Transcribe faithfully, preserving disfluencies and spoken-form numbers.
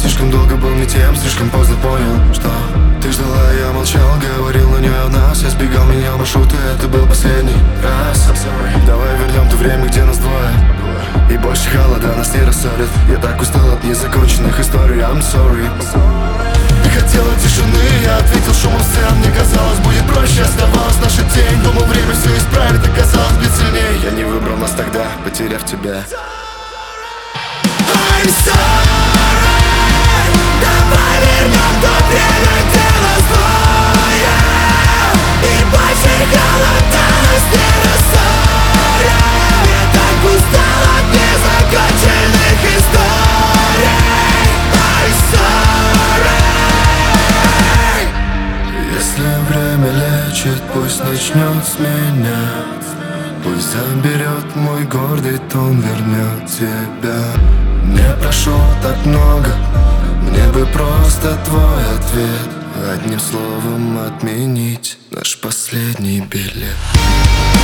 слишком долго был не тем, слишком поздно понял, что ты ждала, я молчал, говорил на нее о нас. Я сбегал, менял маршруты, это был последний раз. I'm sorry. Давай вернем то время, где нас двое, и больше холода нас не рассорит. Я так устал от незаконченных историй. I'm sorry. Ты хотела тишины, я ответил шумом сцен. Мне казалось, будет проще, оставалась наша тень. Думал, время все исправит, оказалось, бить сильней. Я не выбрал нас тогда, потеряв тебя. I'm sorry. Давай вернем то время, где нас двое, и больше холода нас не рассорит. Я так устал от незаконченных историй. I'm sorry. Если время лечит, пусть начнет с меня. Пусть заберет мой гордый тон, вернет тебя. Не прошу так много, мне бы просто твой ответ. Одним словом отменить наш последний билет.